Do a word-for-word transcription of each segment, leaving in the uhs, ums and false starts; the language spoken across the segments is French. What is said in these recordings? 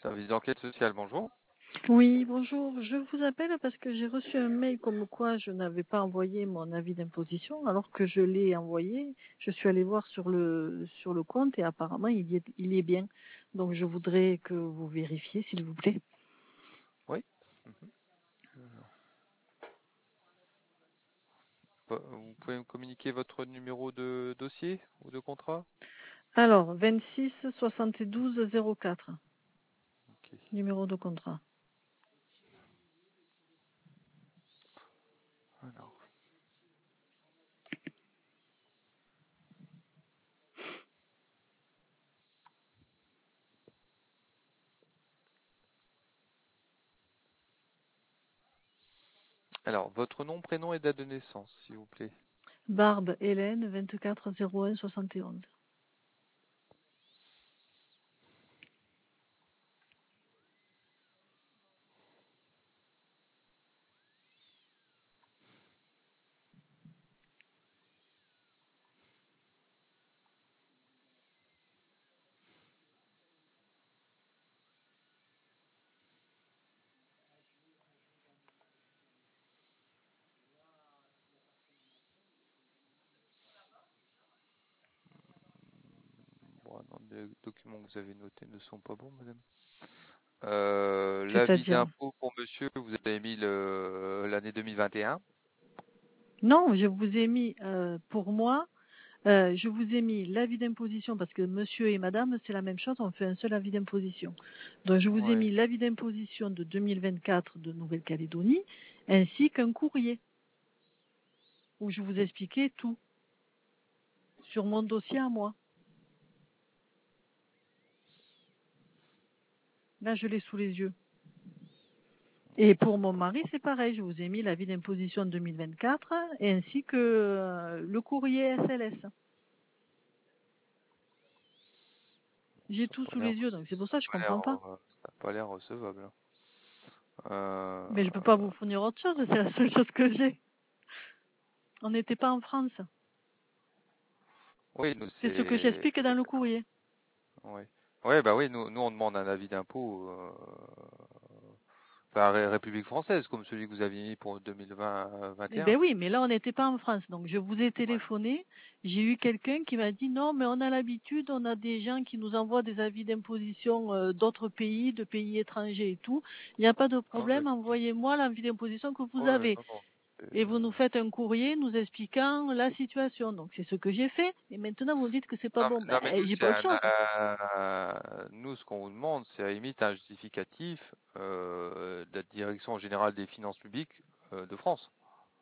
Service d'enquête sociale, bonjour. Oui, bonjour. Je vous appelle parce que j'ai reçu un mail comme quoi je n'avais pas envoyé mon avis d'imposition alors que je l'ai envoyé. Je suis allée voir sur le sur le compte et apparemment il y est, il y est bien. Donc je voudrais que vous vérifiez s'il vous plaît. Oui. Mhm. Vous pouvez me communiquer votre numéro de dossier ou de contrat? Alors, vingt-six soixante-douze zéro quatre, Ok. numéro de contrat. Alors. Alors, votre nom, prénom et date de naissance, s'il vous plaît. Barbe Hélène, vingt-quatre zéro un soixante et onze. Bon, non, les documents que vous avez notés ne sont pas bons, madame. Euh, l'avis C'est-à-dire? d'impôt pour monsieur, vous avez mis le- l'année deux mille vingt et un. Non, je vous ai mis euh, pour moi. Euh, je vous ai mis l'avis d'imposition parce que monsieur et madame, c'est la même chose, on fait un seul avis d'imposition. Donc je vous ai Ouais. mis l'avis d'imposition de deux mille vingt-quatre de Nouvelle-Calédonie ainsi qu'un courrier où je vous expliquais tout sur mon dossier à moi. Là, je l'ai sous les yeux. Et pour mon mari, c'est pareil, je vous ai mis l'avis d'imposition deux mille vingt-quatre ainsi que euh, le courrier S L S. J'ai Ça tout n'a sous pas l'air les yeux, donc c'est pour ça que je ça a pas l'air, comprends pas. euh, ça a pas l'air recevable. Euh, Mais je peux pas vous fournir autre chose, c'est la seule chose que j'ai. On n'était pas en France. Oui, nous C'est ce que c'est. j'explique dans le courrier. Oui. Ouais, bah oui, nous, nous on demande un avis d'impôt, euh, enfin, Ré- République française, comme celui que vous aviez mis pour deux mille Eh vingt-vingt et un. ben oui, mais là on n'était pas en France, donc je vous ai Ouais. téléphoné. J'ai eu quelqu'un qui m'a dit non, mais on a l'habitude, on a des gens qui nous envoient des avis d'imposition euh, d'autres pays, de pays étrangers et tout. Il n'y a pas de Ah oui. problème, envoyez-moi l'avis d'imposition que vous Ouais, ouais, avez. non, non. Et vous Euh, nous faites un courrier nous expliquant la situation. Donc c'est ce que j'ai fait. Et maintenant vous me dites que c'est pas Non, bon. mais, Ben non, mais nous, j'ai c'est pas autre un, chose. euh, nous, ce qu'on vous demande, c'est à la limite un justificatif euh, de la Direction générale des finances publiques euh, de France.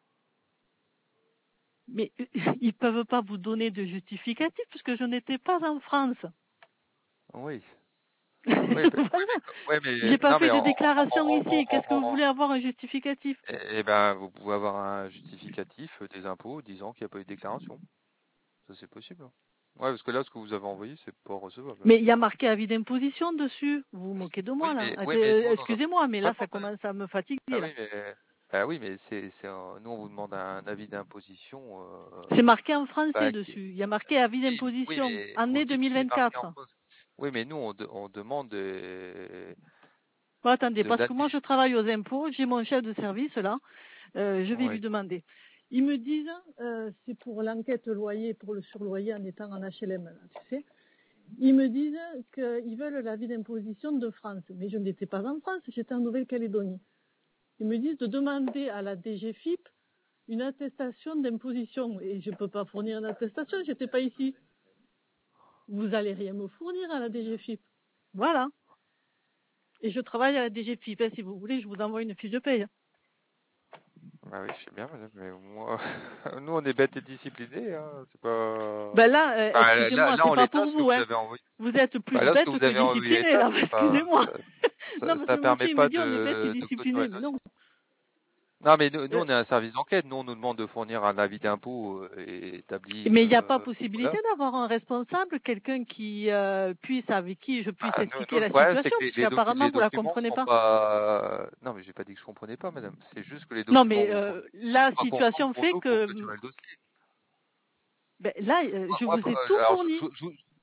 Mais ils peuvent pas vous donner de justificatif puisque je n'étais pas en France. Oui. Oui, bah, Voilà. ouais, mais, J'ai ouais, mais pas non, mais fait en, de en, déclaration en, ici. en, Qu'est-ce que vous en- voulez avoir un justificatif? eh eh ben, vous pouvez avoir un justificatif des impôts disant qu'il n'y a pas eu de déclaration. Ça, c'est possible. Hein. Ouais, parce que là, ce que vous avez envoyé, c'est pas recevable. Là. Mais il y a marqué avis d'imposition dessus. Vous vous moquez de Oui, moi là. mais, oui, mais Euh, nous, non, non. Excusez-moi, mais là ça Vraiment, madame. commence à me fatiguer Ah là. oui, mais, bah oui, mais c'est, c'est, un- nous, on vous demande un avis d'imposition. Euh, C'est marqué en français bah, qui- dessus. Il y a marqué avis oui, oui, d'imposition mais vous année me dites qu'il est marqué en deux mille vingt-quatre. France. Oui, mais nous, on, de- on demande de, Bon, attendez, de parce que l'année. moi je travaille aux impôts, j'ai mon chef de service là, euh, je vais lui Oui. demander. Ils me disent, euh, c'est pour l'enquête loyer, pour le surloyer en étant en H L M, là, tu sais. Ils me disent qu'ils veulent l'avis d'imposition de France. Mais je n'étais pas en France, j'étais en Nouvelle-Calédonie. Ils me disent de demander à la D G F I P une attestation d'imposition. Et je ne peux pas fournir une attestation, j'étais pas ici. Vous allez rien me fournir à la D G F I P. Voilà. Et je travaille à la D G F I P. Si vous voulez, je vous envoie une fiche de paye. Bah oui, je sais bien, madame, mais moi, nous, on est bêtes et disciplinés, hein. C'est pas. Ben là, euh, Enfin, là, excusez-moi, là, c'est en pas l'état, pour ce que vous, vous hein. avez envoyé. Vous êtes plus Bah là, ce que bête vous que avez envoyé discipliné, l'état, là. c'est pas, Excusez-moi. ça, Non, ça, parce ça que le monsieur, permet il me pas dit, on est bête et de, de clôturer discipliné. le Mais non. dossier. Non, mais nous, nous, Euh, on est un service d'enquête. Nous, on nous demande de fournir un avis d'impôt euh, établi. Mais il n'y a pas Euh, possibilité voilà. d'avoir un responsable, quelqu'un qui euh, puisse, avec qui je puisse Ah, nous, nous, expliquer le la problème, c'est situation, que les, les, docu- puisqu'apparemment les vous la documents comprenez sont pas. pas. Non, mais j'ai pas dit que je comprenais pas, madame. C'est juste que les Non, documents mais que vous euh, fournissez la sont pas conformes situation pour fait nous pour que clôturer le dossier. ben, là, euh, Moi, je moi, vous ai euh, tout alors, je, fourni. je, je-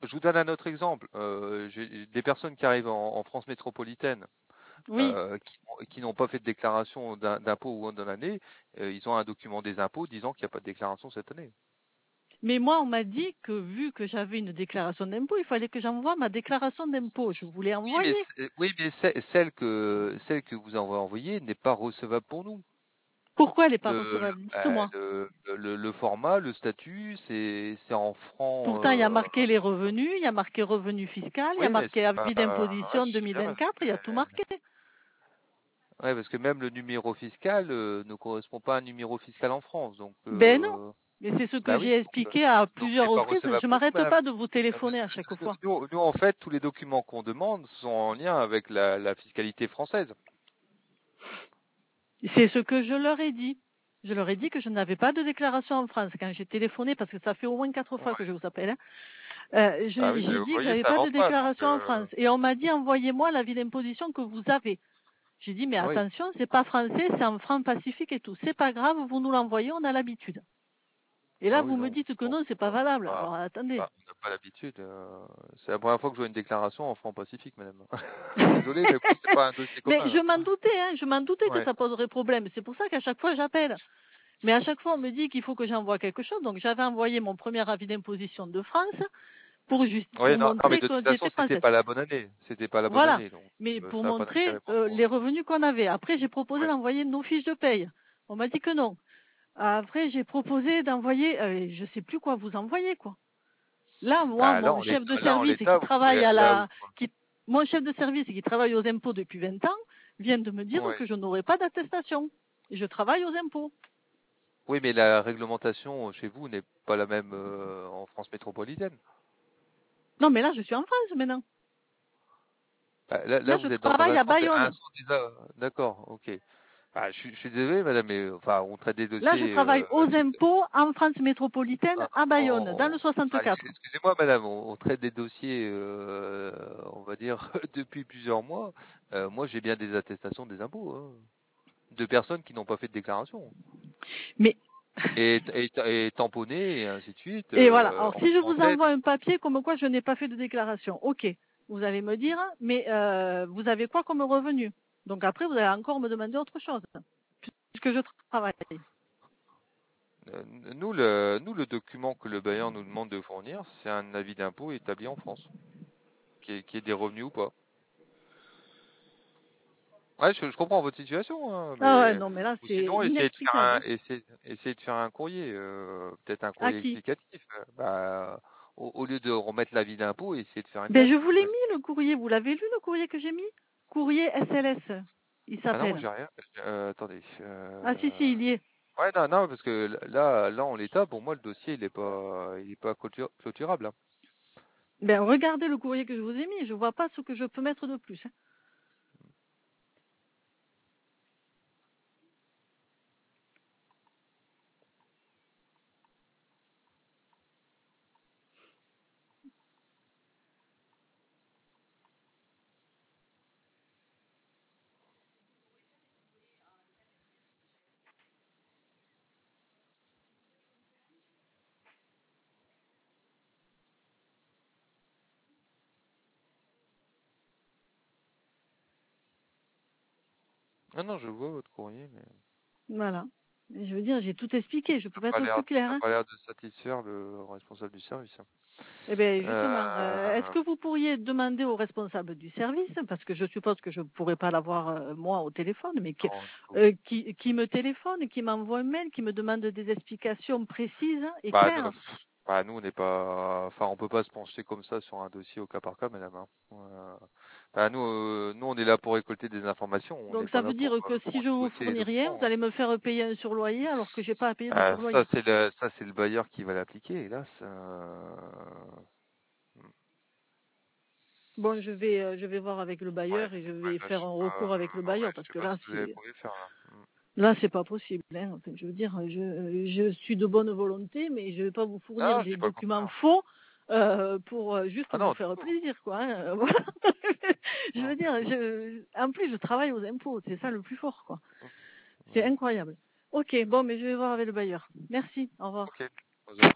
je vous donne un autre exemple. Euh, j'ai des personnes qui arrivent en, en France métropolitaine, Oui. euh, qui, qui n'ont pas fait de déclaration d'im- d'impôt ou dans l'année, euh, ils ont un document des impôts disant qu'il n'y a pas de déclaration cette année. Mais moi, on m'a dit que vu que j'avais une déclaration d'impôt, il fallait que j'envoie ma déclaration d'impôt. Je voulais Oui, mais, envoyer. c'est- oui, mais c'est- celle que celle que vous avez envoyée n'est pas recevable pour nous. Pourquoi elle n'est pas Le, le, recevable? euh, Dites-moi. le, le- le format, le statut, c'est c'est en francs. Pourtant, il y a Euh, marqué les revenus, il y a marqué revenu fiscal, il y a oui, mais marqué c'est avis pas. Ouais, d'imposition je sais bien. deux mille vingt-quatre, il y a tout marqué. Ouais, parce que même le numéro fiscal euh, ne correspond pas à un numéro fiscal en France. Donc, Ben non. euh, Et c'est ce que bah oui, j'ai donc, euh, expliqué à donc plusieurs c'est pas reprises. recevable Je pour nous, m'arrête madame. pas de vous Euh, téléphoner Parce à que, chaque parce que fois. nous, nous, en fait, tous les documents qu'on demande sont en lien avec la, la fiscalité française. C'est ce que je leur ai dit. Je leur ai dit que je n'avais pas de déclaration en France. Quand j'ai téléphoné, parce que ça fait au moins quatre fois que je Ouais. vous appelle, hein, euh, Bah je- oui, mais j'ai vous dit que voyez, j'avais ça pas de avance pas. Donc, déclaration en euh, France. Et on m'a dit, envoyez-moi l'avis d'imposition que vous avez. J'ai dit, mais oui. attention, c'est pas français, c'est en franc pacifique et tout. C'est pas grave, vous nous l'envoyez, on a l'habitude. Et là, Ah oui, vous me non. dites que Bon, non, c'est pas euh, valable. bah, Alors attendez. bah, on n'a pas l'habitude. euh, c'est la première fois que je vois une déclaration en francs Pacifique, madame. Je suis désolé, mais vous, c'est pas un dossier Mais commun, je là. m'en doutais, hein, je m'en doutais que Ouais. ça poserait problème. C'est pour ça qu'à chaque fois, j'appelle. Mais à chaque fois, on me dit qu'il faut que j'envoie quelque chose. Donc, j'avais envoyé mon premier avis d'imposition de France pour juste, Oui, pour non, non, mais montrer de que toute façon, j'étais c'était française. pas la bonne année. C'était pas la bonne Voilà. année, donc Mais euh, pour ça n'a pas d'intérêt montrer pour euh, nous. les revenus qu'on avait. Après, j'ai proposé Ouais. d'envoyer nos fiches de paye. On m'a dit que non. Après, j'ai proposé d'envoyer, euh, je sais plus quoi vous envoyer, quoi. Là, moi, Bah, là, mon en chef de l'état, là, en service qui l'état, vous travaille pouvez, à là, vous- la, qui, mon chef de service qui travaille aux impôts depuis vingt ans vient de me dire ouais. que je n'aurai pas d'attestation. Et je travaille aux impôts. Oui, mais la réglementation chez vous n'est pas la même euh, en France métropolitaine. Non, mais là, je suis en France maintenant. Bah, là, là, Là, je vous êtes dans un travaille à centre, un Bayonne. centre des- D'accord, ok. Bah, je, suis je suis désolé, madame, mais enfin, on traite des Là, je dossiers. travaille Euh, aux c'est- impôts en France métropolitaine à Bayonne, dans le on- enfin, ex- soixante-quatre. excusez-moi, madame, on, on traite des dossiers, euh, on va dire, depuis plusieurs mois. Euh, moi, j'ai bien des attestations des impôts, hein, de personnes qui n'ont pas fait de déclaration. Mais, Et, et, et tamponné, et ainsi de suite, et voilà. euh, Alors, en, si je en vous tête. envoie un papier comme quoi je n'ai pas fait de déclaration, ok. Vous allez me dire, mais euh, vous avez quoi comme revenu? Donc après, vous allez encore me demander autre chose, puisque je travaille. Euh, Nous, le, nous, le document que le bailleur nous demande de fournir, c'est un avis d'impôt établi en France, qui est, qui est des revenus ou pas. Ouais, je, je comprends votre situation, hein, Ah ouais, mais non, mais là, ou c'est sinon, essayez de faire inexplicable. un, Hein. essayez, essayez de faire un courrier, euh, peut-être un À courrier qui? explicatif. Euh, Bah, au, au lieu de remettre l'avis d'impôt, essayez de faire une Ben, je lettre. vous l'ai Ouais. mis, le courrier. Vous l'avez lu, le courrier que j'ai mis? Courrier S L S, il Ah non, moi s'appelle. j'ai rien. Euh, attendez. Ah si, Euh... si, il y est. Ouais, non, non, parce que là, là, en l'état, pour moi, le dossier, il est pas, il est pas clôtur- clôturable, hein. Ben, regardez le courrier que je vous ai mis. Je vois pas ce que je peux mettre de plus. Hein. Ah non, je vois votre courrier, mais Voilà. Et je veux dire, j'ai tout expliqué. Je ça peux n'a pas pas être l'air, plus clair. ça a Hein. pas l'air de satisfaire le responsable du service, hein. Eh bien, justement, euh, est-ce Euh, que vous pourriez demander au responsable du service, parce que je suppose que je ne pourrais pas l'avoir euh, moi au téléphone, mais qui, non, du tout. euh, qui, qui me téléphone, qui m'envoie un mail, qui me demande des explications précises et Bah, nous, claires. pff, bah, nous, on n'est pas, enfin, on peut pas se pencher comme ça sur un dossier au cas par cas, madame, hein. Euh, bah, nous, euh, nous, on est là pour récolter des informations. On n'est Donc pas ça là veut dire pour, que euh, si pour je vous négocier les fournis rien, vous documents, hein. allez me faire payer un surloyer alors que j'ai pas à payer de Euh, ça, surloyer. c'est le, ça, c'est le bailleur qui va l'appliquer, hélas. Euh, Bon, je vais, euh, je vais voir avec le ouais, bailleur et je ouais, vais là, je faire sais un pas, recours avec le ouais, bailleur je parce sais que pas là, ce que vous allez c'est, pouvoir faire, là. Mm. là, c'est pas possible. Hein. Enfin, je veux dire, je, je suis de bonne volonté, mais je vais pas vous fournir Ah, je des dis pas le documents contraire. faux euh, pour euh, juste Ah vous non, du faire tout. plaisir, quoi. Hein. Voilà. Je Non. veux dire, je, en plus, je travaille aux impôts, c'est ça le plus fort, quoi. C'est Mm. incroyable. Ok, bon, mais je vais voir avec le bailleur. Merci. Au revoir. Ok.